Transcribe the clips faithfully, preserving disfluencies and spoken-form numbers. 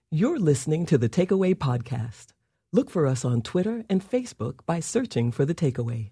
You're listening to The Takeaway Podcast. Look for us on Twitter and Facebook by searching for The Takeaway.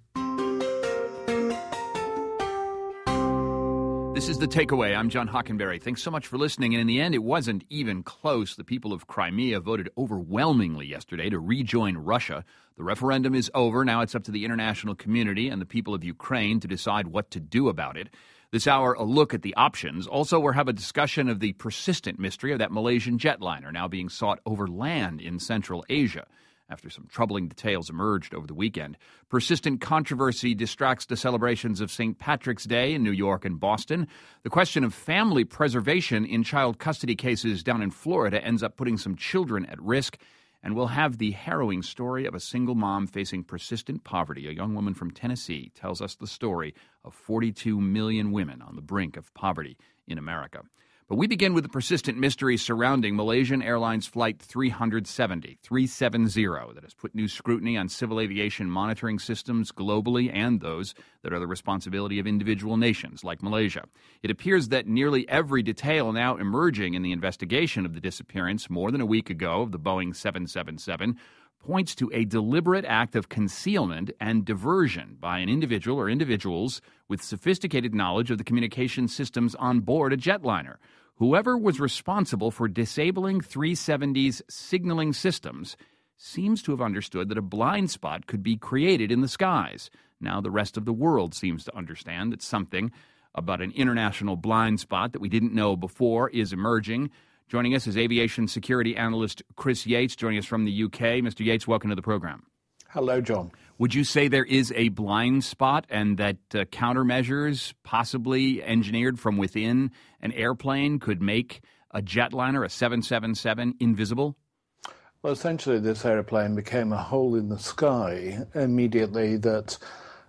This is The Takeaway. I'm John Hockenberry. Thanks so much for listening. And in the end, it wasn't even close. The people of Crimea voted overwhelmingly yesterday to rejoin Russia. The referendum is over. Now it's up to the international community and the people of Ukraine to decide what to do about it. This hour, a look at the options. Also, we'll have a discussion of the persistent mystery of that Malaysian jetliner now being sought over land in Central Asia, after some troubling details emerged over the weekend. Persistent controversy distracts the celebrations of Saint Patrick's Day in New York and Boston. The question of family preservation in child custody cases down in Florida ends up putting some children at risk. And we'll have the harrowing story of a single mom facing persistent poverty. A young woman from Tennessee tells us the story of forty-two million women on the brink of poverty in America. But we begin with the persistent mystery surrounding Malaysian Airlines Flight three seventy, three seventy, that has put new scrutiny on civil aviation monitoring systems globally and those that are the responsibility of individual nations like Malaysia. It appears that nearly every detail now emerging in the investigation of the disappearance more than a week ago of the Boeing seven seventy-seven points to a deliberate act of concealment and diversion by an individual or individuals with sophisticated knowledge of the communication systems on board a jetliner. Whoever was responsible for disabling three seventy's signaling systems seems to have understood that a blind spot could be created in the skies. Now the rest of the world seems to understand that something about an international blind spot that we didn't know before is emerging. Joining us is aviation security analyst Chris Yates, joining us from the U K. Mister Yates, welcome to the program. Hello, John. Would you say there is a blind spot and that uh, countermeasures possibly engineered from within an airplane could make a jetliner, a seven seventy-seven, invisible? Well, essentially, this airplane became a hole in the sky immediately that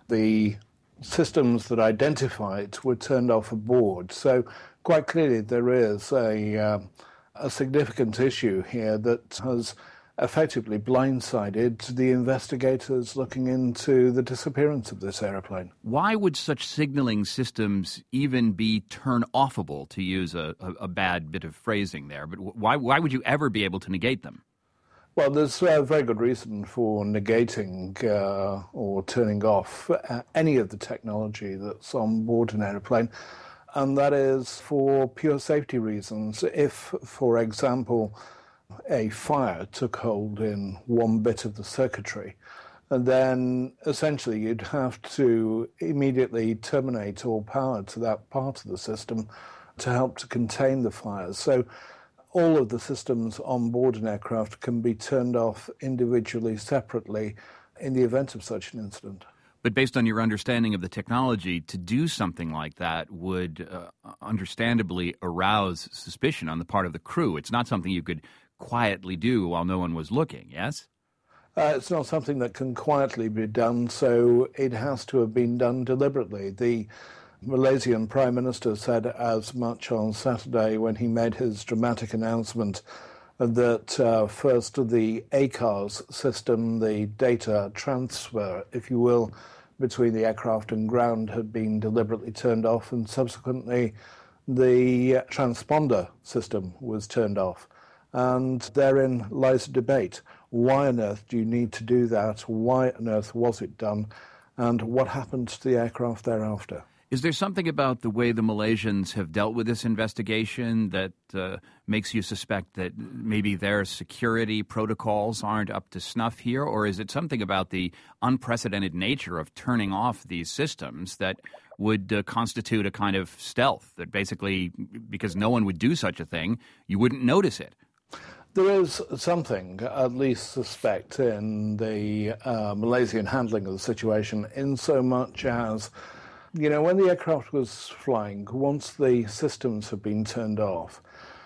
the systems that identify it were turned off aboard. So quite clearly there is a, uh, a significant issue here that has effectively blindsided the investigators looking into the disappearance of this airplane. Why would such signaling systems even be turn-offable, to use a, a, a bad bit of phrasing there? But why, why would you ever be able to negate them? Well, there's a very good reason for negating uh, or turning off uh, any of the technology that's on board an airplane, and that is for pure safety reasons. If, for example, a fire took hold in one bit of the circuitry, and then essentially you'd have to immediately terminate all power to that part of the system to help to contain the fires. So all of the systems on board an aircraft can be turned off individually, separately, in the event of such an incident. But based on your understanding of the technology, to do something like that would uh, understandably arouse suspicion on the part of the crew. It's not something you could quietly do while no one was looking, yes? Uh, it's not something that can quietly be done, so it has to have been done deliberately. The Malaysian Prime Minister said as much on Saturday when he made his dramatic announcement that uh, first the A C A R S system, the data transfer, if you will, between the aircraft and ground had been deliberately turned off, and subsequently the transponder system was turned off. And therein lies a debate. Why on earth do you need to do that? Why on earth was it done? And what happened to the aircraft thereafter? Is there something about the way the Malaysians have dealt with this investigation that uh, makes you suspect that maybe their security protocols aren't up to snuff here? Or is it something about the unprecedented nature of turning off these systems that would uh, constitute a kind of stealth, that basically, because no one would do such a thing, you wouldn't notice it? There is something, at least suspect, in the uh, Malaysian handling of the situation, in so much as, you know, when the aircraft was flying, once the systems have been turned off,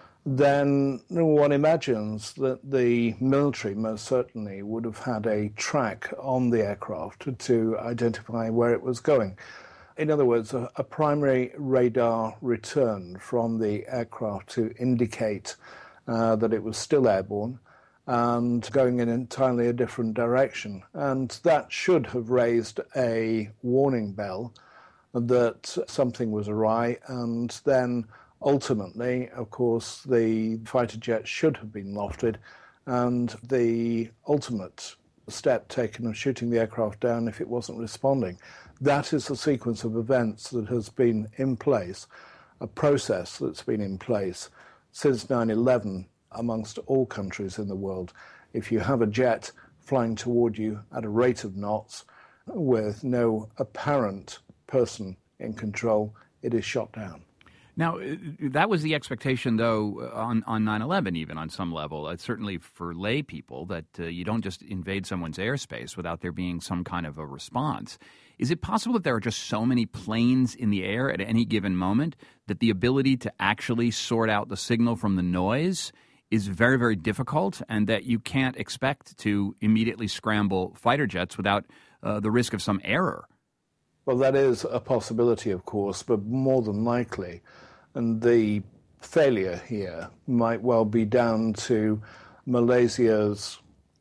then one imagines that the military most certainly would have had a track on the aircraft to identify where it was going. In other words, a, a primary radar return from the aircraft to indicate uh, that it was still airborne and going in entirely a different direction. And that should have raised a warning bell that something was awry, and then Ultimately, of course, the fighter jets should have been lofted, and the ultimate step taken of shooting the aircraft down if it wasn't responding. That is the sequence of events that has been in place, a process that's been in place since nine eleven amongst all countries in the world. If you have a jet flying toward you at a rate of knots with no apparent person in control, it is shot down. Now, that was the expectation, though, on, on nine eleven, even on some level, uh, certainly for lay people, that uh, you don't just invade someone's airspace without there being some kind of a response. Is it possible that there are just so many planes in the air at any given moment that the ability to actually sort out the signal from the noise is very, very difficult, and that you can't expect to immediately scramble fighter jets without uh, the risk of some error? Well, that is a possibility, of course, but more than likely, and the failure here might well be down to Malaysia's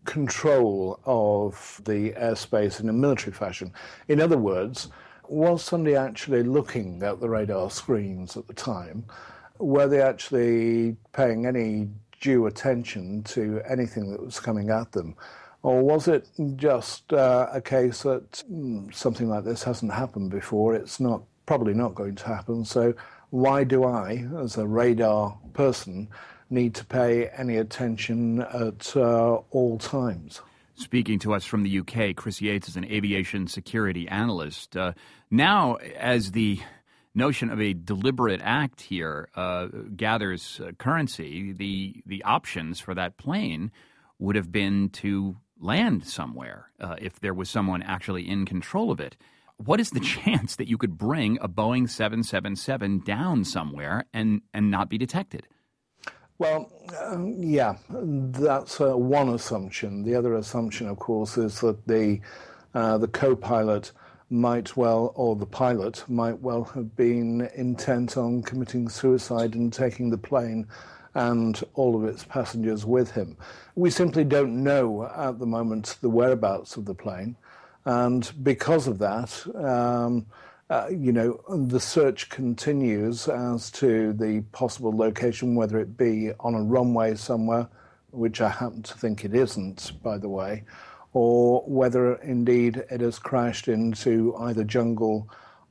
control of the airspace in a military fashion. In other words, was somebody actually looking at the radar screens at the time? Were they actually paying any due attention to anything that was coming at them? Or was it just uh, a case that mm, something like this hasn't happened before, it's not probably not going to happen, so why do I, as a radar person, need to pay any attention at uh, all times? Speaking to us from the U K, Chris Yates is an aviation security analyst. Uh, now, as the notion of a deliberate act here uh, gathers uh, currency, the the options for that plane would have been to land somewhere uh, if there was someone actually in control of it. What is the chance that you could bring a Boeing seven seventy-seven down somewhere and, and not be detected? Well, um, yeah, that's uh, one assumption. The other assumption, of course, is that the uh, the co-pilot might well, or the pilot might well have been intent on committing suicide and taking the plane and all of its passengers with him. We simply don't know at the moment the whereabouts of the plane, and because of that, um, uh, you know, the search continues as to the possible location, whether it be on a runway somewhere, which I happen to think it isn't, by the way, or whether indeed it has crashed into either jungle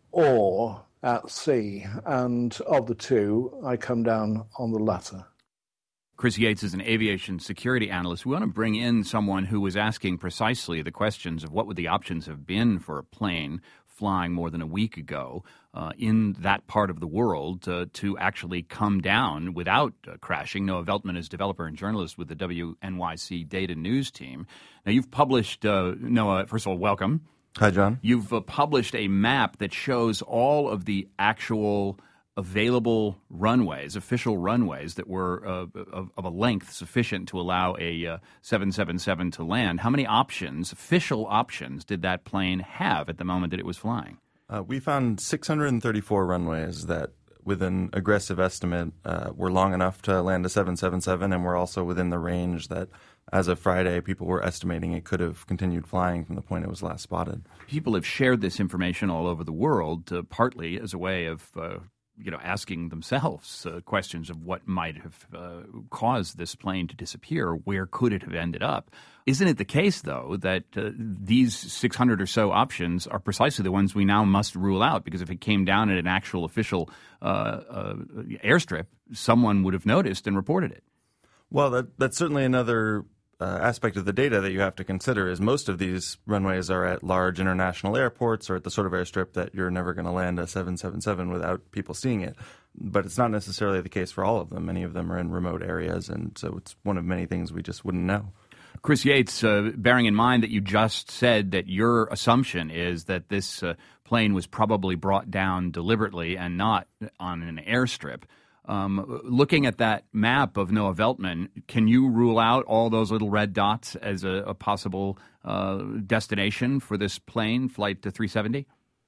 or at sea. And of the two, I come down on the latter. Chris Yates is an aviation security analyst. We want to bring in someone who was asking precisely the questions of what would the options have been for a plane flying more than a week ago uh, in that part of the world uh, to actually come down without uh, crashing. Noah Veltman is developer and journalist with the W N Y C Data News team. Now, you've published, uh, Noah, first of all, welcome. Hi, John. You've uh, published a map that shows all of the actual available runways, official runways that were uh, of, of a length sufficient to allow a uh, seven seventy-seven to land. How many options, official options, did that plane have at the moment that it was flying? Uh, we found six hundred thirty-four runways that, with an aggressive estimate, uh, were long enough to land a seven seventy-seven, and were also within the range that, as of Friday, people were estimating it could have continued flying from the point it was last spotted. People have shared this information all over the world, uh, partly as a way of uh, you know, asking themselves uh, questions of what might have uh, caused this plane to disappear. Where could it have ended up? Isn't it the case, though, that uh, these six hundred or so options are precisely the ones we now must rule out? Because if it came down at an actual official uh, uh, airstrip, someone would have noticed and reported it. Well, that, that's certainly another Uh, aspect of the data that you have to consider is most of these runways are at large international airports or at the sort of airstrip that you're never going to land a seven seventy-seven without people seeing it. But it's not necessarily the case for all of them. Many of them are in remote areas, and so it's one of many things we just wouldn't know. Chris Yates, uh, bearing in mind that you just said that your assumption is that this uh, plane was probably brought down deliberately and not on an airstrip, Um, looking at that map of Noah Veltman, can you rule out all those little red dots as a, a possible uh, destination for this plane, Flight three seventy?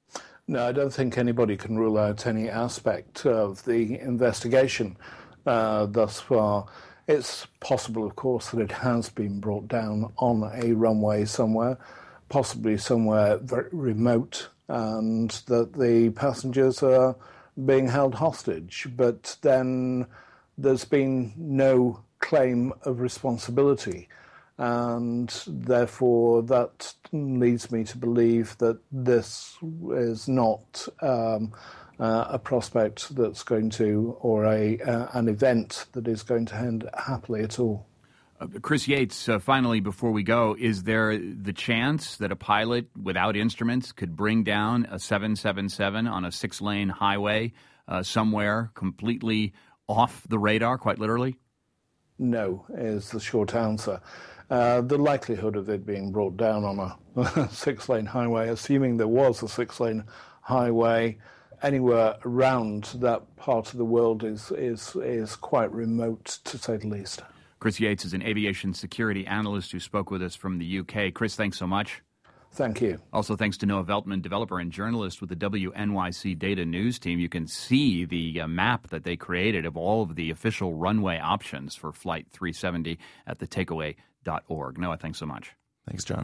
No, I don't think anybody can rule out any aspect of the investigation uh, thus far. It's possible, of course, that it has been brought down on a runway somewhere, possibly somewhere very remote, and that the passengers are being held hostage. But then there's been no claim of responsibility. And therefore, that leads me to believe that this is not um, uh, a prospect that's going to, or a uh, an event that is going to end happily at all. Uh, Chris Yates, uh, finally, before we go, is there the chance that a pilot without instruments could bring down a seven seven seven on a six-lane highway uh, somewhere completely off the radar, quite literally? No, is the short answer. Uh, the likelihood of it being brought down on a six-lane highway, assuming there was a six-lane highway anywhere around that part of the world, is is is quite remote, to say the least. Chris Yates is an aviation security analyst who spoke with us from the U K. Chris, thanks so much. Thank you. Also, thanks to Noah Veltman, developer and journalist with the W N Y C Data News team. You can see the uh, map that they created of all of the official runway options for Flight three seventy at the takeaway dot org. Noah, thanks so much. Thanks, John.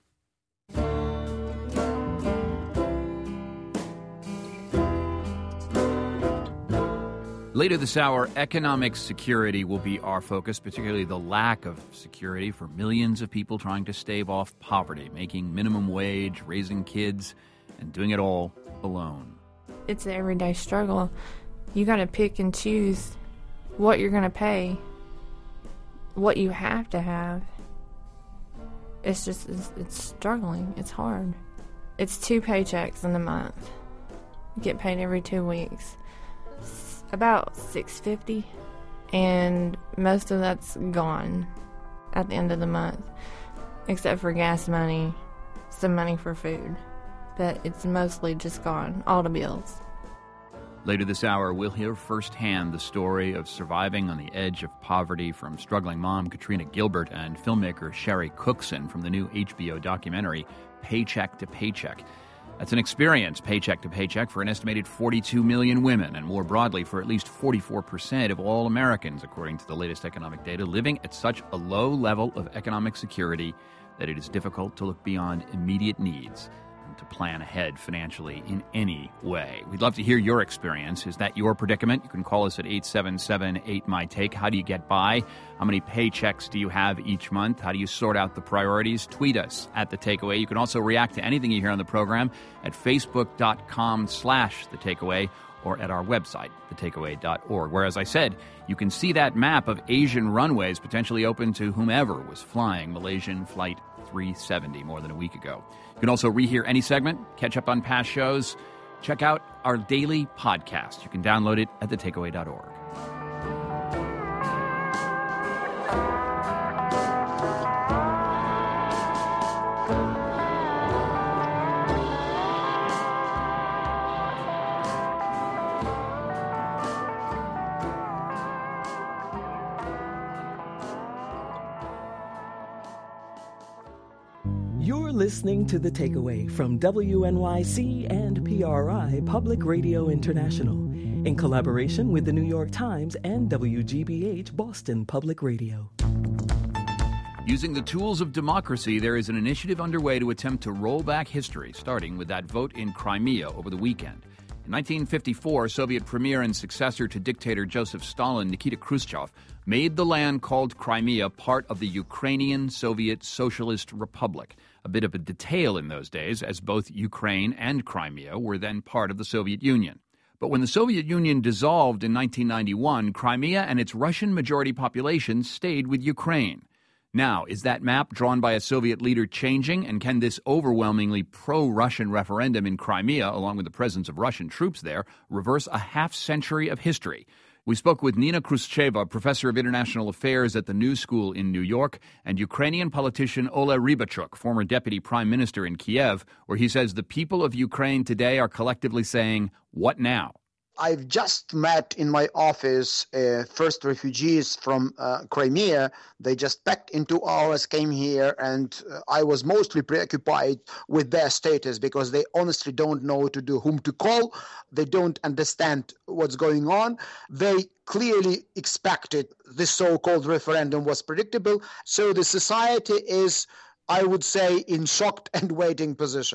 Later this hour, economic security will be our focus, particularly the lack of security for millions of people trying to stave off poverty, making minimum wage, raising kids, and doing it all alone. It's an everyday struggle. You got to pick and choose what you're going to pay, what you have to have. It's just, it's, it's struggling. It's hard. It's two paychecks in a month. You get paid every two weeks. About six hundred fifty dollars, and most of that's gone at the end of the month, except for gas money, some money for food, but it's mostly just gone, all the bills. Later this hour, we'll hear firsthand the story of surviving on the edge of poverty from struggling mom Katrina Gilbert and filmmaker Sherry Cookson from the new H B O documentary Paycheck to Paycheck. That's an experience, paycheck to paycheck, for an estimated forty-two million women, and more broadly for at least forty-four percent of all Americans, according to the latest economic data, living at such a low level of economic security that it is difficult to look beyond immediate needs and to plan ahead financially in any way. We'd love to hear your experience. Is that your predicament? You can call us at eight seven seven, eight, M Y, take. How do you get by? How many paychecks do you have each month? How do you sort out the priorities? Tweet us at The Takeaway. You can also react to anything you hear on the program at facebook.com slash The Takeaway or at our website, the takeaway dot org, where, as I said, you can see that map of Asian runways potentially open to whomever was flying Malaysian Flight three seventy more than a week ago. You can also rehear any segment, catch up on past shows, check out our daily podcast. You can download it at the takeaway dot org. You're listening to The Takeaway from W N Y C and P R I Public Radio International, in collaboration with the New York Times and W G B H Boston Public Radio. Using the tools of democracy, there is an initiative underway to attempt to roll back history, starting with that vote in Crimea over the weekend. In nineteen fifty-four, Soviet premier and successor to dictator Joseph Stalin, Nikita Khrushchev, made the land called Crimea part of the Ukrainian Soviet Socialist Republic. A bit of a detail in those days, as both Ukraine and Crimea were then part of the Soviet Union. But when the Soviet Union dissolved in nineteen ninety-one, Crimea and its Russian-majority population stayed with Ukraine. Now, is that map drawn by a Soviet leader changing, and can this overwhelmingly pro-Russian referendum in Crimea, along with the presence of Russian troops there, reverse a half-century of history? We spoke with Nina Khrushcheva, professor of international affairs at the New School in New York, and Ukrainian politician Oleg Rybachuk, former deputy prime minister in Kiev, where he says the people of Ukraine today are collectively saying, what now? I've just met in my office uh, first refugees from uh, Crimea. They just packed in two hours, came here, and uh, I was mostly preoccupied with their status because they honestly don't know what to do, whom to call. They don't understand what's going on. They clearly expected this so-called referendum was predictable. So the society is, I would say, in shocked and waiting position.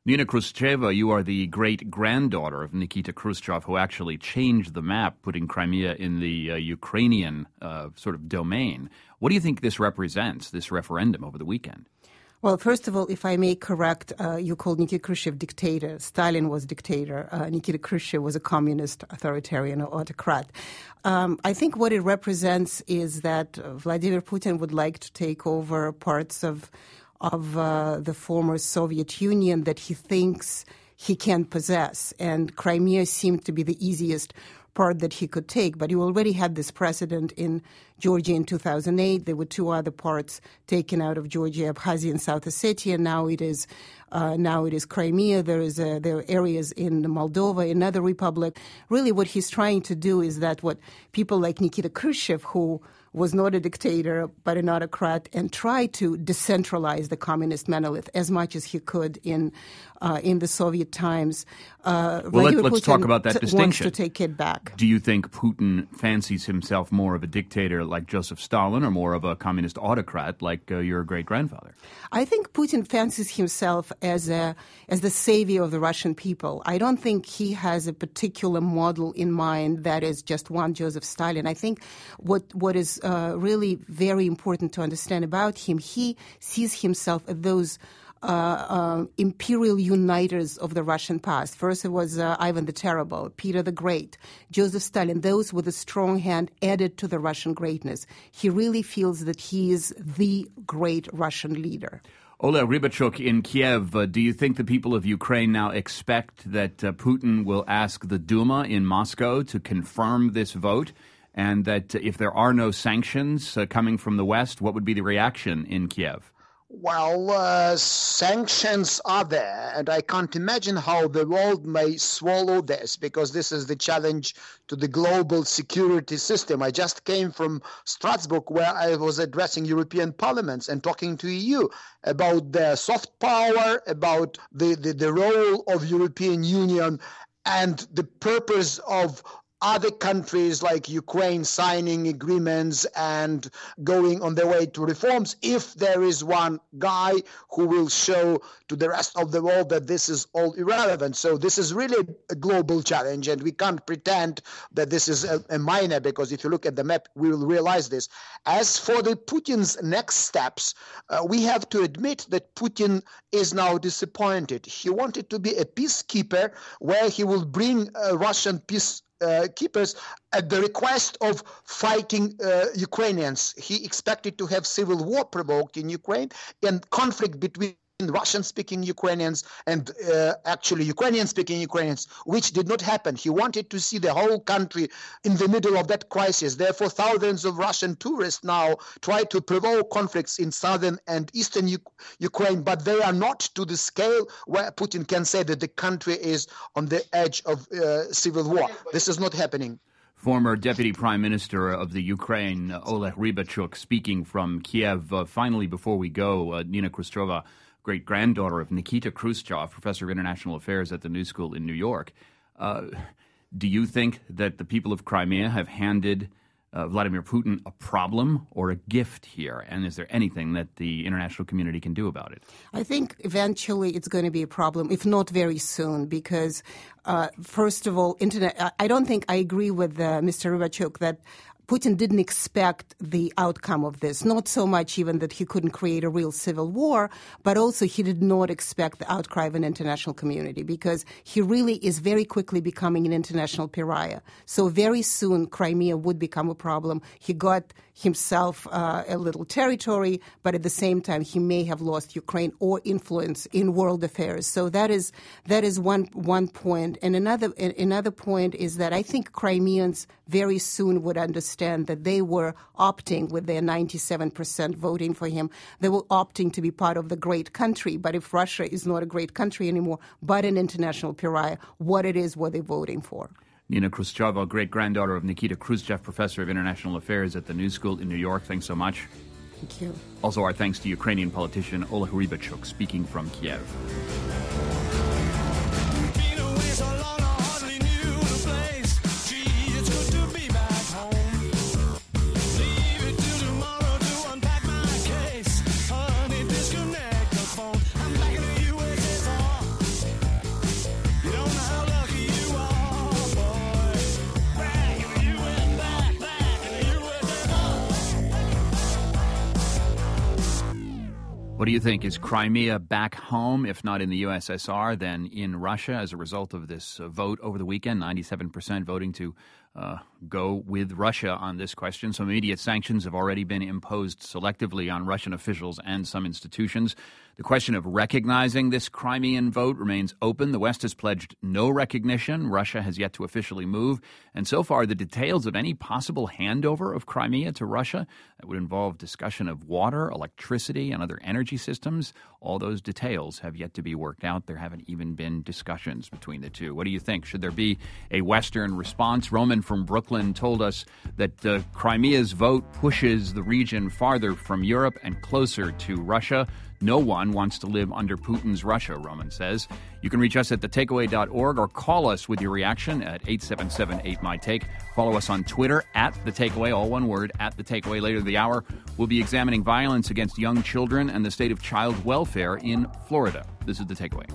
Nina Khrushcheva, you are the great-granddaughter of Nikita Khrushchev, who actually changed the map, putting Crimea in the uh, Ukrainian uh, sort of domain. What do you think this represents, this referendum over the weekend? Well, first of all, if I may correct, uh, you called Nikita Khrushchev dictator. Stalin was dictator. Uh, Nikita Khrushchev was a communist, authoritarian, or autocrat. Um, I think what it represents is that Vladimir Putin would like to take over parts of of uh, the former Soviet Union that he thinks he can possess. And Crimea seemed to be the easiest part that he could take. But you already had this precedent in Georgia in two thousand eight. There were two other parts taken out of Georgia, Abkhazia and South Ossetia. Now it is uh, now it is Crimea. There is a, there are areas in Moldova, another republic. Really what he's trying to do is that what people like Nikita Khrushchev, who was not a dictator but an autocrat, and tried to decentralize the communist monolith as much as he could in uh, in the Soviet times. Uh, well, let, let's Putin talk about that t- distinction. Wants to take it back. Do you think Putin fancies himself more of a dictator like Joseph Stalin or more of a communist autocrat like uh, your great-grandfather? I think Putin fancies himself as a as the savior of the Russian people. I don't think he has a particular model in mind that is just one Joseph Stalin. I think what what is uh, really very important to understand about him, he sees himself as those Uh, uh, imperial uniters of the Russian past. First it was uh, Ivan the Terrible, Peter the Great, Joseph Stalin, those with a strong hand added to the Russian greatness. He really feels that he is the great Russian leader. Oleg Rybachuk in Kiev, uh, do you think the people of Ukraine now expect that uh, Putin will ask the Duma in Moscow to confirm this vote? And that uh, if there are no sanctions uh, coming from the West, what would be the reaction in Kiev? Well, uh, sanctions are there, and I can't imagine how the world may swallow this, because this is the challenge to the global security system. I just came from Strasbourg, where I was addressing European parliaments and talking to E U about their soft power, about the, the, the role of European Union and the purpose of other countries like Ukraine signing agreements and going on their way to reforms if there is one guy who will show to the rest of the world that this is all irrelevant. So this is really a global challenge, and we can't pretend that this is a, a minor, because if you look at the map, we will realize this. As for the Putin's next steps, uh, we have to admit that Putin is now disappointed. He wanted to be a peacekeeper where he will bring uh, Russian peace Uh, keepers at the request of fighting uh, Ukrainians. He expected to have civil war provoked in Ukraine and conflict between Russian-speaking Ukrainians and uh, actually Ukrainian-speaking Ukrainians, which did not happen. He wanted to see the whole country in the middle of that crisis. Therefore, thousands of Russian tourists now try to provoke conflicts in southern and eastern U- Ukraine, but they are not to the scale where Putin can say that the country is on the edge of uh, civil war. This is not happening. Former Deputy Prime Minister of the Ukraine, uh, Oleg Rybachuk, speaking from Kiev. Uh, finally, before we go, uh, Nina Khrushcheva, great-granddaughter of Nikita Khrushchev, professor of international affairs at the New School in New York. Uh, do you think that the people of Crimea have handed uh, Vladimir Putin a problem or a gift here? And is there anything that the international community can do about it? I think eventually it's going to be a problem, if not very soon, because uh, first of all, internet. I don't think I agree with uh, Mister Rybachuk that Putin didn't expect the outcome of this, not so much even that he couldn't create a real civil war, but also he did not expect the outcry of an international community, because he really is very quickly becoming an international pariah. So very soon Crimea would become a problem. He got himself uh, a little territory, but at the same time he may have lost Ukraine or influence in world affairs. So that is that is one one point. And another another point is that I think Crimeans very soon would understand that they were opting with their ninety-seven percent voting for him. They were opting to be part of the great country. But if Russia is not a great country anymore, but an international pariah, what it is were they voting for? Nina Khrushcheva, great-granddaughter of Nikita Khrushchev, professor of international affairs at the New School in New York. Thanks so much. Thank you. Also, our thanks to Ukrainian politician Oleg Rybachuk, speaking from Kiev. What do you think? Is Crimea back home, if not in the U S S R, then in Russia as a result of this uh, vote over the weekend? ninety-seven percent voting to uh, go with Russia on this question. Some immediate sanctions have already been imposed selectively on Russian officials and some institutions. The question of recognizing this Crimean vote remains open. The West has pledged no recognition. Russia has yet to officially move. And so far, the details of any possible handover of Crimea to Russia that would involve discussion of water, electricity, and other energy systems, all those details have yet to be worked out. There haven't even been discussions between the two. What do you think? Should there be a Western response? Roman from Brooklyn told us that uh, Crimea's vote pushes the region farther from Europe and closer to Russia. No one wants to live under Putin's Russia, Roman says. You can reach us at the takeaway dot org or call us with your reaction at eight seven seven eight my take. Follow us on Twitter at The Takeaway, all one word, at The Takeaway. Later in the hour, we'll be examining violence against young children and the state of child welfare in Florida. This is The Takeaway.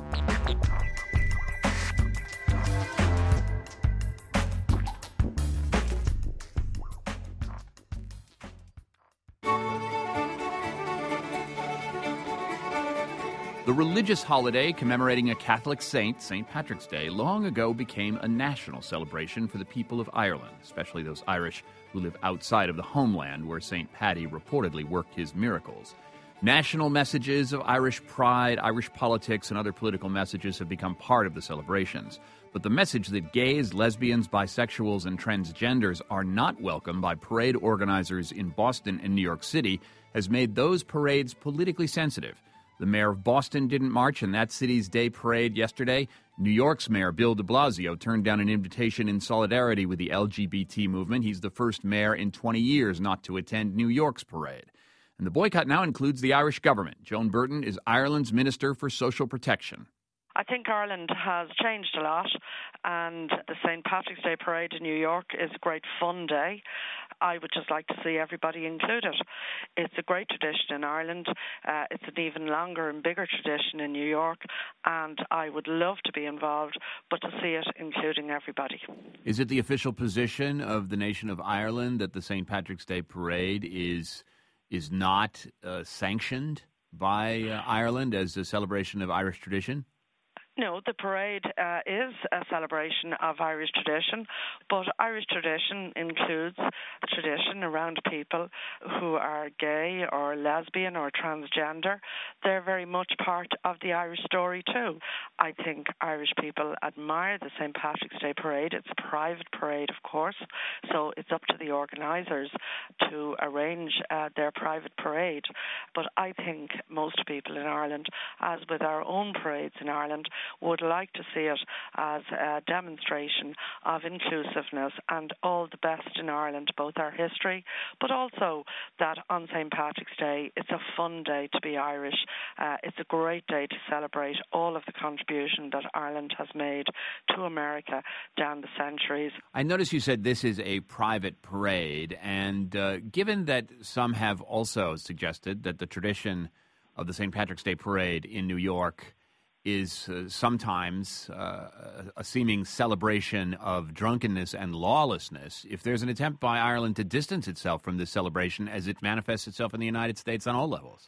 The religious holiday commemorating a Catholic saint, Saint Patrick's Day, long ago became a national celebration for the people of Ireland, especially those Irish who live outside of the homeland where Saint Paddy reportedly worked his miracles. National messages of Irish pride, Irish politics, and other political messages have become part of the celebrations. But the message that gays, lesbians, bisexuals, and transgenders are not welcome by parade organizers in Boston and New York City has made those parades politically sensitive. The mayor of Boston didn't march in that city's day parade yesterday. New York's mayor, Bill de Blasio, turned down an invitation in solidarity with the L G B T movement. He's the first mayor in twenty years not to attend New York's parade. And the boycott now includes the Irish government. Joan Burton is Ireland's Minister for Social Protection. I think Ireland has changed a lot, and the Saint Patrick's Day Parade in New York is a great fun day. I would just like to see everybody included. It's a great tradition in Ireland. Uh, it's an even longer and bigger tradition in New York, and I would love to be involved, but to see it including everybody. Is it the official position of the nation of Ireland that the Saint Patrick's Day Parade is is not uh, sanctioned by uh, Ireland as a celebration of Irish tradition? No, the parade uh, is a celebration of Irish tradition, but Irish tradition includes a tradition around people who are gay or lesbian or transgender. They're very much part of the Irish story too. I think Irish people admire the Saint Patrick's Day Parade. It's a private parade, of course, so it's up to the organisers to arrange uh, their private parade. But I think most people in Ireland, as with our own parades in Ireland, would like to see it as a demonstration of inclusiveness and all the best in Ireland, both our history, but also that on Saint Patrick's Day, it's a fun day to be Irish. Uh, it's a great day to celebrate all of the contribution that Ireland has made to America down the centuries. I notice you said this is a private parade, and uh, given that some have also suggested that the tradition of the Saint Patrick's Day Parade in New York is uh, sometimes uh, a seeming celebration of drunkenness and lawlessness, if there's an attempt by Ireland to distance itself from this celebration as it manifests itself in the United States on all levels?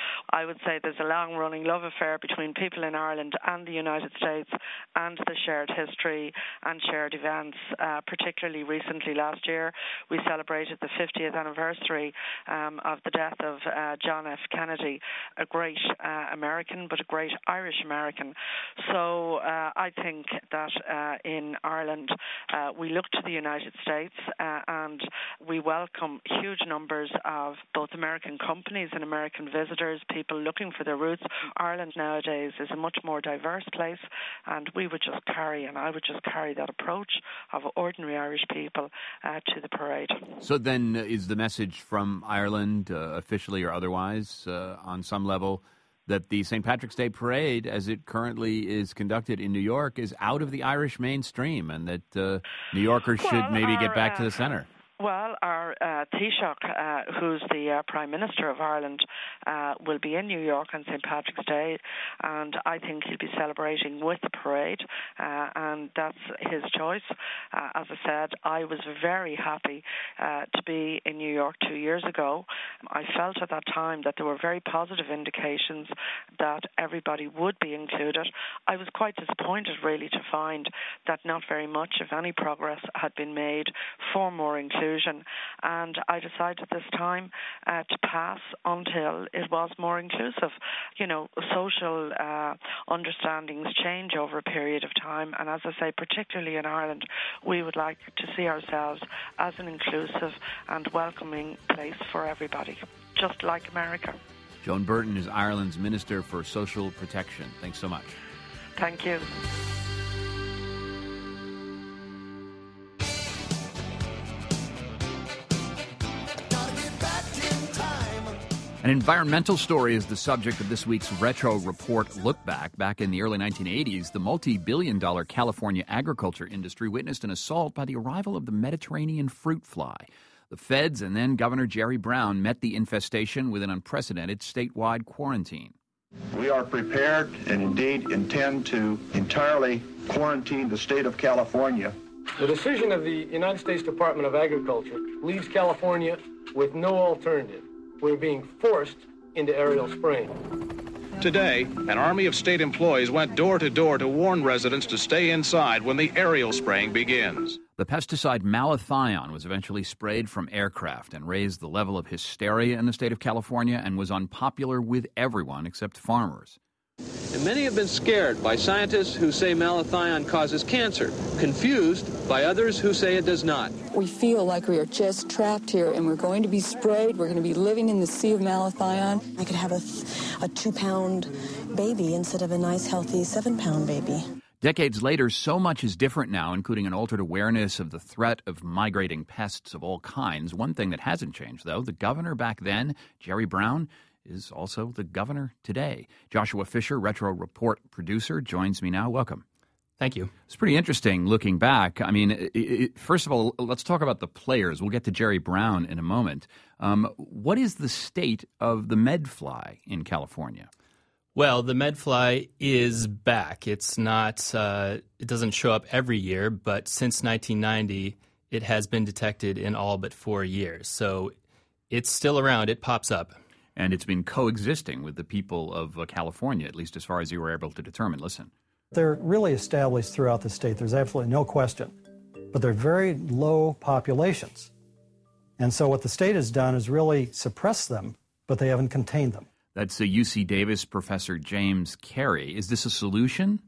I would say there's a long-running love affair between people in Ireland and the United States and the shared history and shared events. Uh, particularly recently last year, we celebrated the fiftieth anniversary um, of the death of uh, John F. Kennedy, a great uh, American, but a great Irish American. So uh, I think that uh, in Ireland, uh, we look to the United States uh, and we welcome huge numbers of both American companies and American visitors, people looking for their roots. Ireland nowadays is a much more diverse place, and we would just carry, and I would just carry that approach of ordinary Irish people uh, to the parade. So then uh, is the message from Ireland, uh, officially or otherwise, uh, on some level, that the Saint Patrick's Day Parade, as it currently is conducted in New York, is out of the Irish mainstream, and that uh, New Yorkers well, should maybe our, get back uh, to the center? Well, our uh, Taoiseach, uh, who's the uh, Prime Minister of Ireland, uh, will be in New York on Saint Patrick's Day, and I think he'll be celebrating with the parade, uh, and that's his choice. Uh, as I said, I was very happy uh, to be in New York two years ago. I felt at that time that there were very positive indications that everybody would be included. I was quite disappointed, really, to find that not very much, if any, progress had been made for more inclusion. And I decided this time uh, to pass until it was more inclusive. You know, social uh, understandings change over a period of time, and as I say, particularly in Ireland, we would like to see ourselves as an inclusive and welcoming place for everybody, just like America. Joan Burton is Ireland's Minister for Social Protection. Thanks so much. Thank you. An environmental story is the subject of this week's Retro Report Look Back. Back in the early nineteen eighties, the multi-billion dollar California agriculture industry witnessed an assault by the arrival of the Mediterranean fruit fly. The feds and then Governor Jerry Brown met the infestation with an unprecedented statewide quarantine. We are prepared and indeed intend to entirely quarantine the state of California. The decision of the United States Department of Agriculture leaves California with no alternative. We're being forced into aerial spraying. Today, an army of state employees went door to door to warn residents to stay inside when the aerial spraying begins. The pesticide malathion was eventually sprayed from aircraft and raised the level of hysteria in the state of California and was unpopular with everyone except farmers. And many have been scared by scientists who say malathion causes cancer, confused by others who say it does not. We feel like we are just trapped here and we're going to be sprayed. We're going to be living in the sea of malathion. I could have a, a two-pound baby instead of a nice, healthy seven-pound baby. Decades later, so much is different now, including an altered awareness of the threat of migrating pests of all kinds. One thing that hasn't changed, though, the governor back then, Jerry Brown, is also the governor today. Joshua Fisher, Retro Report producer, joins me now. Welcome. Thank you. It's pretty interesting looking back. I mean, it, it, first of all, let's talk about the players. We'll get to Jerry Brown in a moment. Um, what is the state of the medfly in California? Well, the medfly is back. It's not, uh, it doesn't show up every year, but since nineteen ninety, it has been detected in all but four years. So it's still around. It pops up. And it's been coexisting with the people of uh, California, at least as far as you were able to determine. Listen. They're really established throughout the state. There's absolutely no question. But they're very low populations. And so what the state has done is really suppress them, but they haven't contained them. That's a U C Davis professor James Carey. Is this a solution?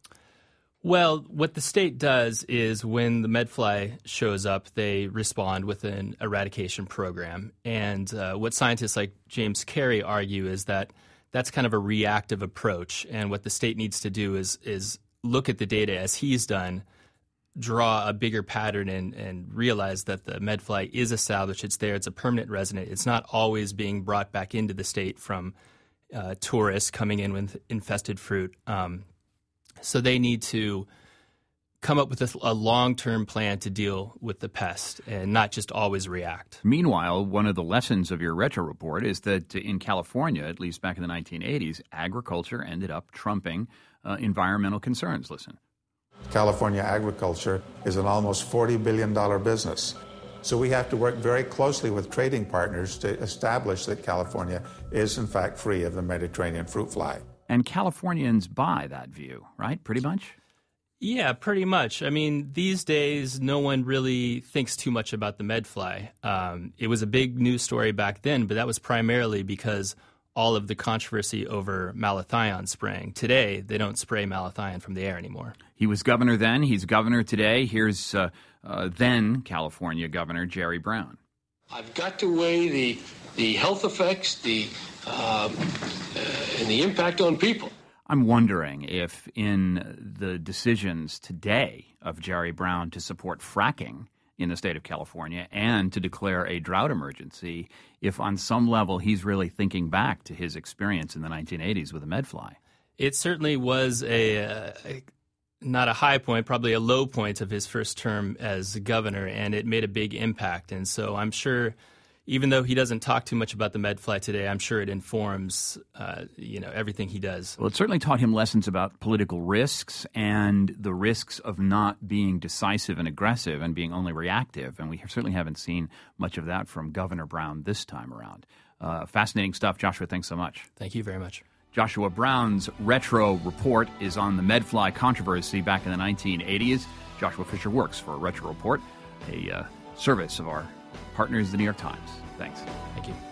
Well, what the state does is when the medfly shows up, they respond with an eradication program. And uh, what scientists like James Carey argue is that that's kind of a reactive approach. And what the state needs to do is is look at the data as he's done, draw a bigger pattern and, and realize that the medfly is established. It's there. It's a permanent resident. It's not always being brought back into the state from uh, tourists coming in with infested fruit. Um, so they need to come up with a, a long-term plan to deal with the pest and not just always react. Meanwhile, one of the lessons of your Retro Report is that in California, at least back in the nineteen eighties, agriculture ended up trumping uh, environmental concerns. Listen. California agriculture is an almost forty billion dollars business. So we have to work very closely with trading partners to establish that California is, in fact, free of the Mediterranean fruit fly. And Californians buy that view, right? Pretty much? Yeah, pretty much. I mean, these days, no one really thinks too much about the medfly. Um, it was a big news story back then, but that was primarily because all of the controversy over malathion spraying. Today, they don't spray malathion from the air anymore. He was governor then. He's governor today. Here's uh, uh, then California Governor Jerry Brown. I've got to weigh the the health effects, the uh, uh, and the impact on people. I'm wondering if in the decisions today of Jerry Brown to support fracking in the state of California and to declare a drought emergency, if on some level he's really thinking back to his experience in the nineteen eighties with the medfly. It certainly was a, a not a high point, probably a low point of his first term as governor, and it made a big impact. And so I'm sure, even though he doesn't talk too much about the Medfly today, I'm sure it informs, uh, you know, everything he does. Well, it certainly taught him lessons about political risks and the risks of not being decisive and aggressive and being only reactive. And we certainly haven't seen much of that from Governor Brown this time around. Uh, fascinating stuff. Joshua, thanks so much. Thank you very much. Joshua Brown's Retro Report is on the Medfly controversy back in the nineteen eighties. Joshua Fisher works for Retro Report, a uh, service of our partners, the New York Times. Thanks. Thank you.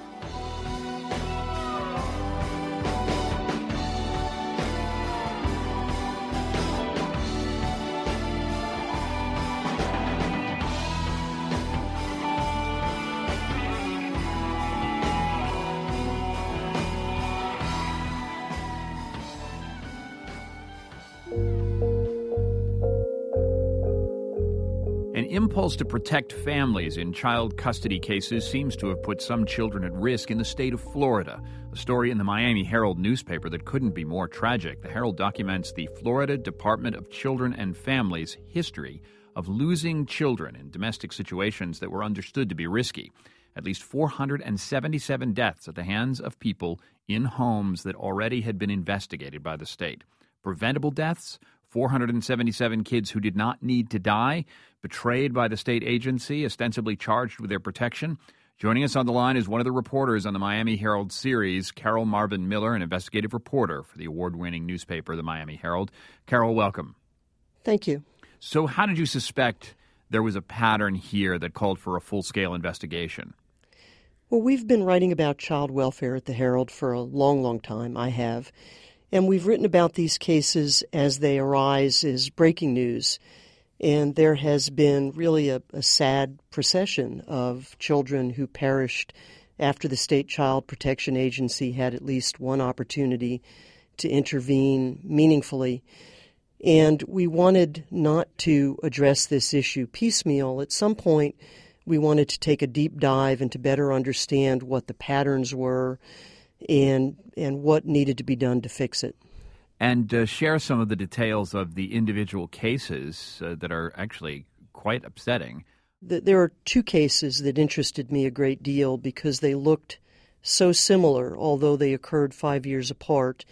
Impulse to protect families in child custody cases seems to have put some children at risk in the state of Florida. A story in the Miami Herald newspaper that couldn't be more tragic. The Herald documents the Florida Department of Children and Families' history of losing children in domestic situations that were understood to be risky. At least four hundred seventy-seven deaths at the hands of people in homes that already had been investigated by the state. Preventable deaths, four hundred seventy-seven kids who did not need to die, betrayed by the state agency, ostensibly charged with their protection. Joining us on the line is one of the reporters on the Miami Herald series, Carol Marvin Miller, an investigative reporter for the award-winning newspaper, the Miami Herald. Carol, welcome. Thank you. So how did you suspect there was a pattern here that called for a full-scale investigation? Well, we've been writing about child welfare at the Herald for a long, long time. I have. And we've written about these cases as they arise as breaking news. And there has been really a, a sad procession of children who perished after the State Child Protection Agency had at least one opportunity to intervene meaningfully. And we wanted not to address this issue piecemeal. At some point, we wanted to take a deep dive and to better understand what the patterns were and and what needed to be done to fix it. And uh, share some of the details of the individual cases uh, that are actually quite upsetting. There are two cases that interested me a great deal because they looked so similar, although they occurred five years apart.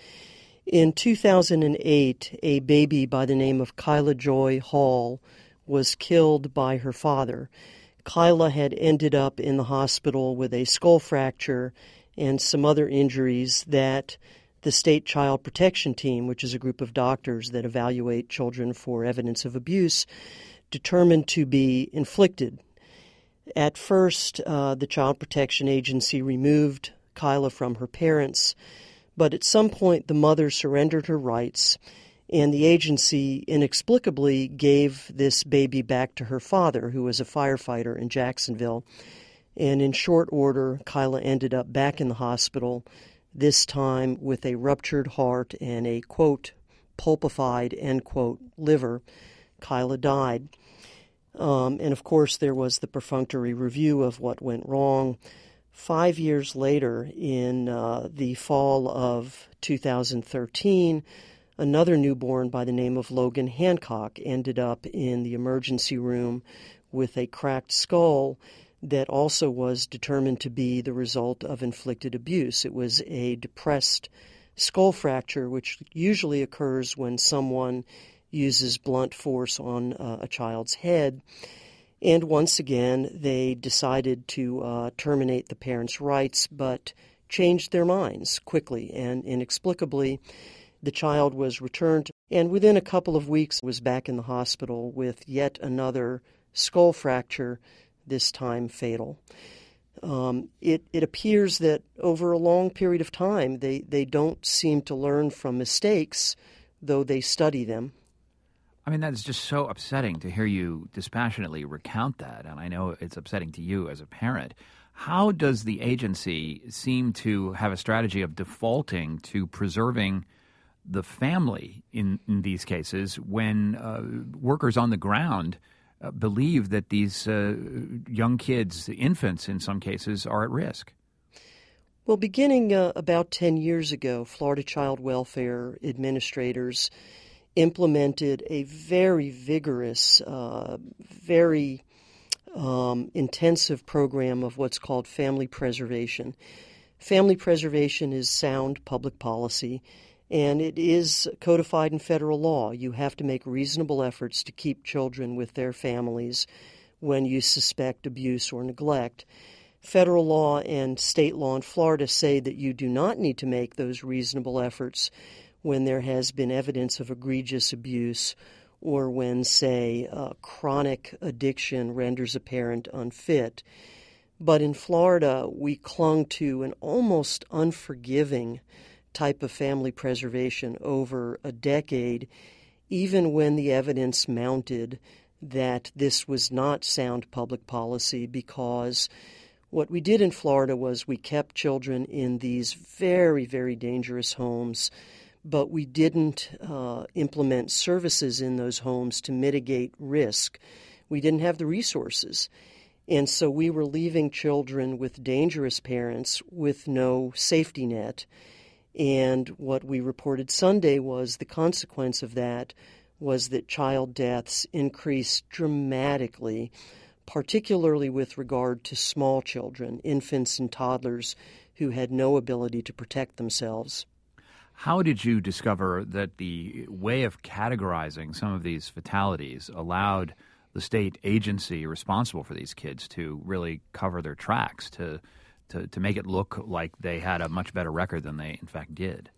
In two thousand eight, a baby by the name of Kyla Joy Hall was killed by her father. Kyla had ended up in the hospital with a skull fracture and some other injuries that the State Child Protection Team, which is a group of doctors that evaluate children for evidence of abuse, determined to be inflicted. At first, uh, the Child Protection Agency removed Kyla from her parents, but at some point the mother surrendered her rights, and the agency inexplicably gave this baby back to her father, who was a firefighter in Jacksonville. And in short order, Kyla ended up back in the hospital, this time with a ruptured heart and a, quote, pulpified, end quote, liver. Kyla died. Um, and, of course, there was the perfunctory review of what went wrong. Five years later, in uh, the fall of two thousand thirteen, another newborn by the name of Logan Hancock ended up in the emergency room with a cracked skull that also was determined to be the result of inflicted abuse. It was a depressed skull fracture, which usually occurs when someone uses blunt force on uh, a child's head. And once again, they decided to uh, terminate the parents' rights, but changed their minds quickly and inexplicably. The child was returned, and within a couple of weeks was back in the hospital with yet another skull fracture, this time fatal. Um, it, it appears that over a long period of time, they, they don't seem to learn from mistakes, though they study them. I mean, that's just so upsetting to hear you dispassionately recount that, and I know it's upsetting to you as a parent. How does the agency seem to have a strategy of defaulting to preserving the family in, in these cases when uh, workers on the ground uh, believe that these uh, young kids, infants in some cases, are at risk? Well, beginning uh, about ten years ago, Florida Child Welfare administrators implemented a very vigorous, uh, very um, intensive program of what's called family preservation. Family preservation is sound public policy, and it is codified in federal law. You have to make reasonable efforts to keep children with their families when you suspect abuse or neglect. Federal law and state law in Florida say that you do not need to make those reasonable efforts when there has been evidence of egregious abuse or when, say, uh, chronic addiction renders a parent unfit. But in Florida, we clung to an almost unforgiving type of family preservation over a decade, even when the evidence mounted that this was not sound public policy, because what we did in Florida was we kept children in these very, very dangerous homes, but we didn't uh, implement services in those homes to mitigate risk. We didn't have the resources. And so we were leaving children with dangerous parents with no safety net. And what we reported Sunday was the consequence of that was that child deaths increased dramatically, particularly with regard to small children, infants and toddlers who had no ability to protect themselves. How did you discover that the way of categorizing some of these fatalities allowed the state agency responsible for these kids to really cover their tracks, to, to, to make it look like they had a much better record than they in fact did?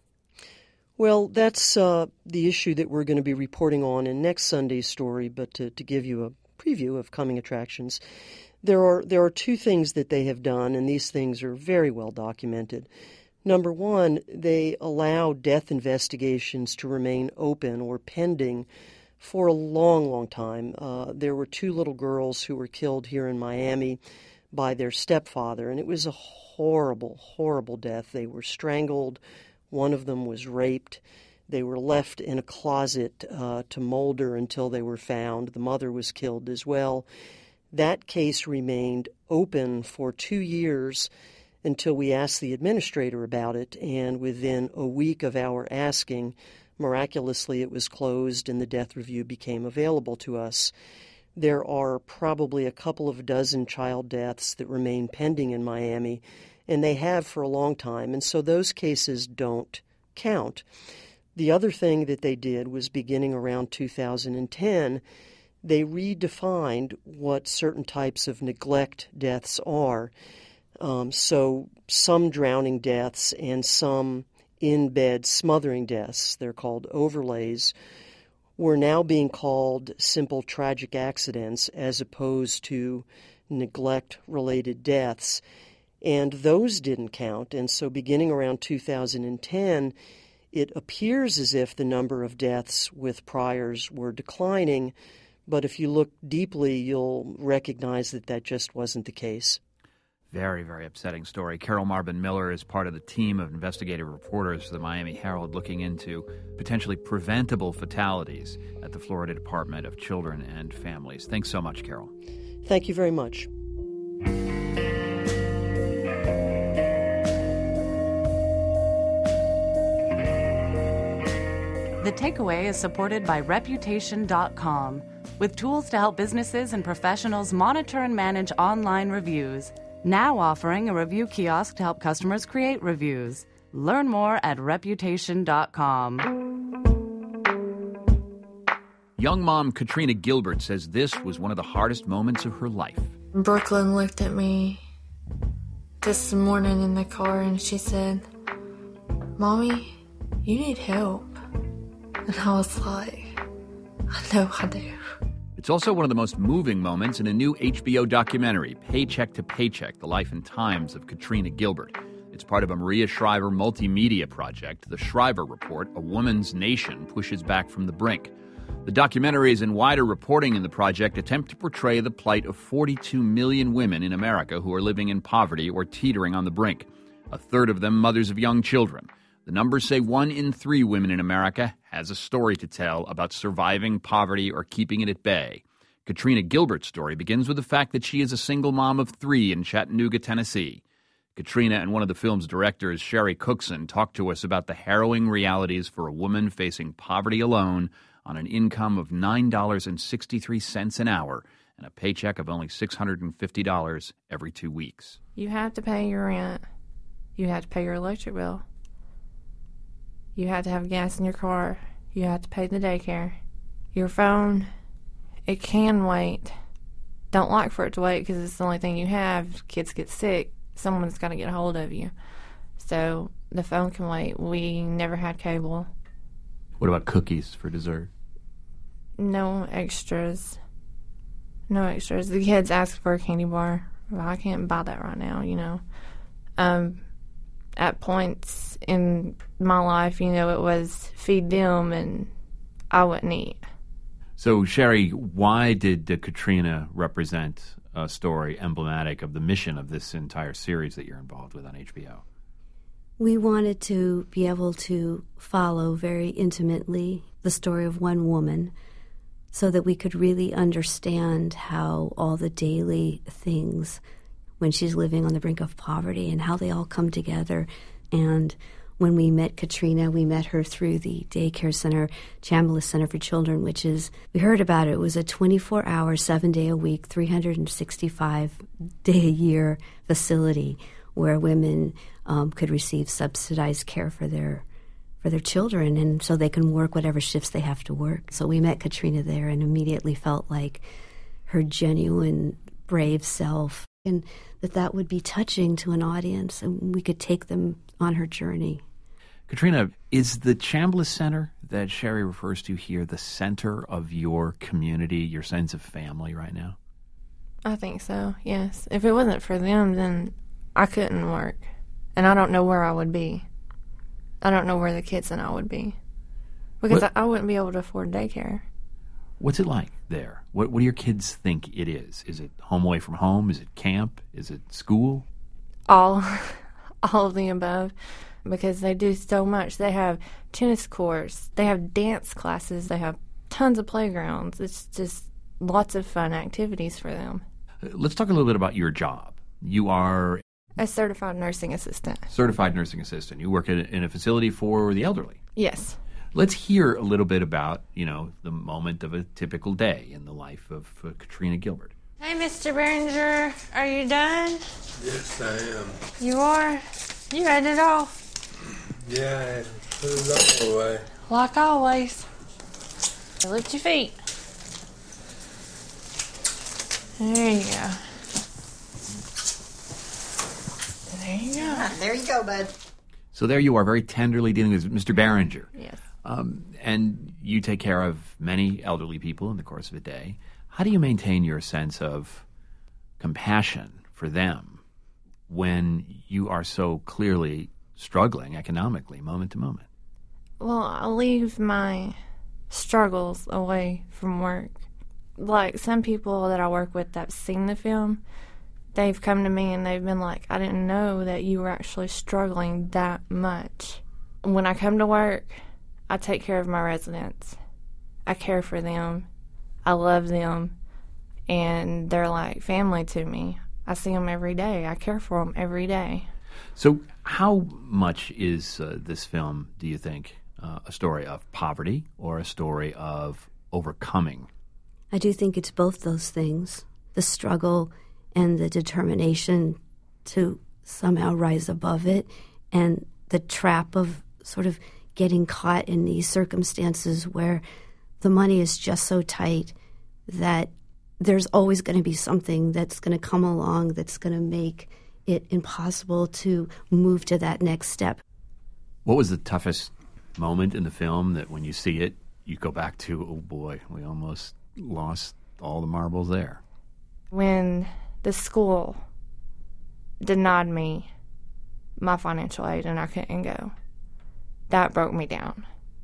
Well, that's uh, the issue that we're going to be reporting on in next Sunday's story, but to, to give you a preview of coming attractions, there are there are two things that they have done, and these things are very well documented. Number one, they allow death investigations to remain open or pending for a long, long time. Uh, there were two little girls who were killed here in Miami by their stepfather, and it was a horrible, horrible death. They were strangled. One of them was raped. They were left in a closet uh, to molder until they were found. The mother was killed as well. That case remained open for two years until we asked the administrator about it, and within a week of our asking, miraculously it was closed and the death review became available to us. There are probably a couple of dozen child deaths that remain pending in Miami, and they have for a long time, and so those cases don't count. The other thing that they did was, beginning around two thousand ten, they redefined what certain types of neglect deaths are. Um, so some drowning deaths and some in-bed smothering deaths, they're called overlays, were now being called simple tragic accidents as opposed to neglect-related deaths. And those didn't count. And so beginning around two thousand ten, it appears as if the number of deaths with priors were declining. But if you look deeply, you'll recognize that that just wasn't the case. Very, very upsetting story. Carol Marbin Miller is part of the team of investigative reporters for the Miami Herald looking into potentially preventable fatalities at the Florida Department of Children and Families. Thanks so much, Carol. Thank you very much. The Takeaway is supported by Reputation dot com, with tools to help businesses and professionals monitor and manage online reviews. Now offering a review kiosk to help customers create reviews. Learn more at Reputation dot com. Young mom Katrina Gilbert says this was one of the hardest moments of her life. Brooklyn looked at me this morning in the car and she said, "Mommy, you need help." And I was like, I know I do. It's also one of the most moving moments in a new H B O documentary, Paycheck to Paycheck, The Life and Times of Katrina Gilbert. It's part of a Maria Shriver multimedia project, The Shriver Report, A Woman's Nation Pushes Back from the Brink. The documentaries and wider reporting in the project attempt to portray the plight of forty-two million women in America who are living in poverty or teetering on the brink, a third of them mothers of young children. The numbers say one in three women in America has a story to tell about surviving poverty or keeping it at bay. Katrina Gilbert's story begins with the fact that she is a single mom of three in Chattanooga, Tennessee. Katrina and one of the film's directors, Sherry Cookson, talked to us about the harrowing realities for a woman facing poverty alone on an income of nine dollars and sixty-three cents an hour and a paycheck of only six hundred fifty dollars every two weeks. You have to pay your rent. You have to pay your electric bill. You have to have gas in your car. You have to pay the daycare. Your phone, it can wait. Don't like for it to wait because it's the only thing you have. Kids get sick. Someone's got to get a hold of you. So the phone can wait. We never had cable. What about cookies for dessert? No extras. No extras. The kids ask for a candy bar. Well, I can't buy that right now, you know. Um, at points in my life, you know, it was feed them and I wouldn't eat. So, Sherry, why did uh, Katrina represent a story emblematic of the mission of this entire series that you're involved with on H B O? We wanted to be able to follow very intimately the story of one woman so that we could really understand how all the daily things when she's living on the brink of poverty and how they all come together. And when we met Katrina, we met her through the daycare center, Chambliss Center for Children, which is, we heard about it. It was a twenty-four hour, seven day a week, three hundred sixty-five day a year facility where women um, could receive subsidized care for their for their children, and so they can work whatever shifts they have to work. So we met Katrina there and immediately felt like her genuine, brave self, and that that would be touching to an audience, and we could take them on her journey. Katrina, is the Chambliss Center that Sherry refers to here the center of your community, your sense of family right now? I think so, yes. If it wasn't for them, then I couldn't work. And I don't know where I would be. I don't know where the kids and I would be. Because I, I wouldn't be able to afford daycare. What's it like there? What, what do your kids think it is? Is it home away from home? Is it camp? Is it school? All, all of the above. Because they do so much. They have tennis courts. They have dance classes. They have tons of playgrounds. It's just lots of fun activities for them. Let's talk a little bit about your job. You are a certified nursing assistant. Certified nursing assistant. You work in, in a facility for the elderly. Yes. Let's hear a little bit about, you know, the moment of a typical day in the life of uh, Katrina Gilbert. Hey, Mister Behringer, are you done? Yes, I am. You are? You had it all? Yeah, I put it all away. Like always. Lift your feet. There you go. There you go. Ah, there you go, bud. So there you are, very tenderly dealing with Mister Behringer. Yes. Um, and you take care of many elderly people in the course of a day. How do you maintain your sense of compassion for them when you are so clearly struggling economically moment to moment? Well, I leave my struggles away from work. Like some people that I work with that've seen the film, they've come to me and they've been like, I didn't know that you were actually struggling that much. When I come to work, I take care of my residents. I care for them. I love them. And they're like family to me. I see them every day. I care for them every day. So how much is uh, this film, do you think, uh, a story of poverty or a story of overcoming? I do think it's both those things, the struggle and the determination to somehow rise above it, and the trap of sort of getting caught in these circumstances where the money is just so tight that there's always going to be something that's going to come along that's going to make it impossible to move to that next step. What was the toughest moment in the film that when you see it, you go back to, oh boy, we almost lost all the marbles there? When the school denied me my financial aid and I couldn't go, that broke me down.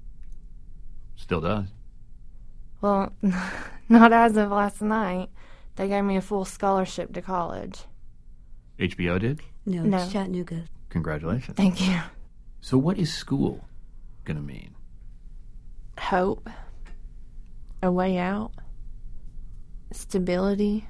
Still does. Well, not as of last night. They gave me a full scholarship to college. H B O did? No, No. it's Chattanooga. Congratulations. Thank you. So what is school going to mean? Hope. A way out. Stability.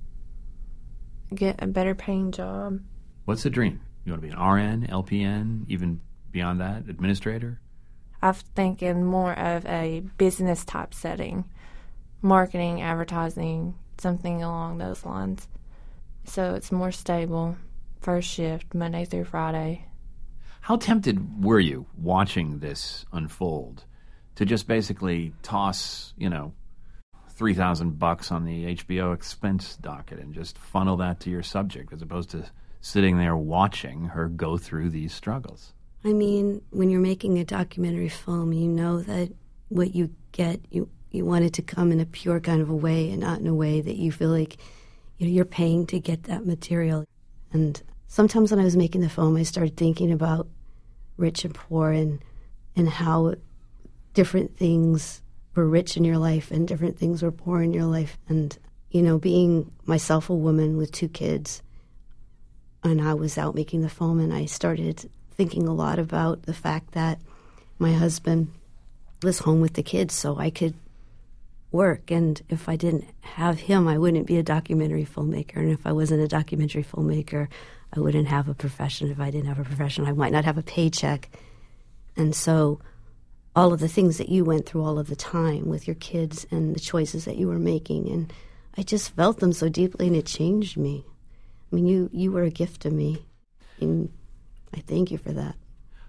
Get a better paying job. What's the dream? You want to be an R N, L P N, even beyond that, administrator? I think in more of a business type setting, marketing, advertising, something along those lines. So it's more stable, first shift, Monday through Friday. How tempted were you watching this unfold to just basically toss, you know, three thousand bucks on the H B O expense docket and just funnel that to your subject as opposed to sitting there watching her go through these struggles? I mean, when you're making a documentary film, you know that what you get, you, you want it to come in a pure kind of a way and not in a way that you feel like, you know, you're paying to get that material. And sometimes when I was making the film, I started thinking about rich and poor and and how different things were rich in your life and different things were poor in your life. And, you know, being myself a woman with two kids, and I was out making the film, and I started thinking a lot about the fact that my husband was home with the kids so I could work. And if I didn't have him, I wouldn't be a documentary filmmaker. And if I wasn't a documentary filmmaker, I wouldn't have a profession. If I didn't have a profession, I might not have a paycheck. And so all of the things that you went through all of the time with your kids and the choices that you were making, and I just felt them so deeply, and it changed me. I mean, you, you were a gift to me, and I thank you for that.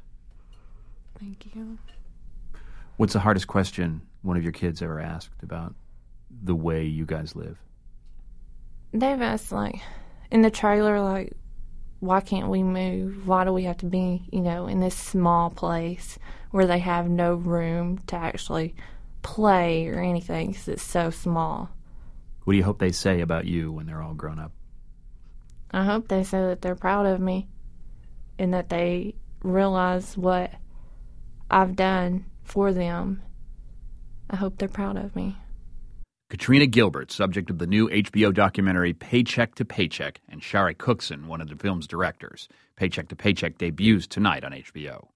Thank you. What's the hardest question one of your kids ever asked about the way you guys live? They've asked, like, in the trailer, like, why can't we move? Why do we have to be, you know, in this small place where they have no room to actually play or anything because it's so small? What do you hope they say about you when they're all grown up? I hope they say that they're proud of me and that they realize what I've done for them. I hope they're proud of me. Katrina Gilbert, subject of the new H B O documentary Paycheck to Paycheck, and Shari Cookson, one of the film's directors. Paycheck to Paycheck debuts tonight on H B O.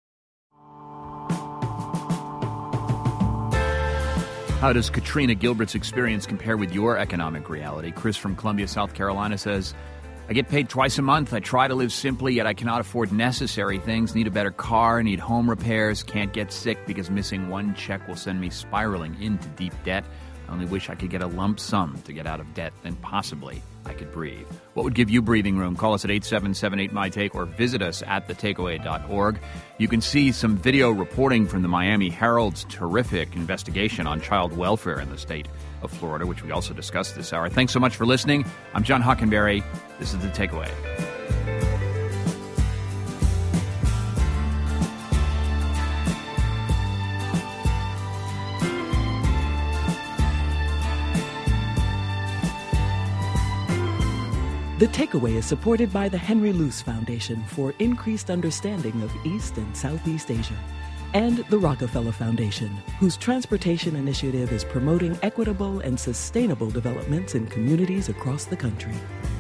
How does Katrina Gilbert's experience compare with your economic reality? Chris from Columbia, South Carolina says, I get paid twice a month. I try to live simply, yet I cannot afford necessary things. Need a better car, need home repairs, can't get sick because missing one check will send me spiraling into deep debt. I only wish I could get a lump sum to get out of debt, then possibly I could breathe. What would give you breathing room? Call us at eight seven seven eight, M Y Take or visit us at the takeaway dot org. You can see some video reporting from the Miami Herald's terrific investigation on child welfare in the state of Florida, which we also discussed this hour. Thanks so much for listening. I'm John Hockenberry. This is The Takeaway. The Takeaway is supported by the Henry Luce Foundation for increased understanding of East and Southeast Asia, and the Rockefeller Foundation, whose transportation initiative is promoting equitable and sustainable developments in communities across the country.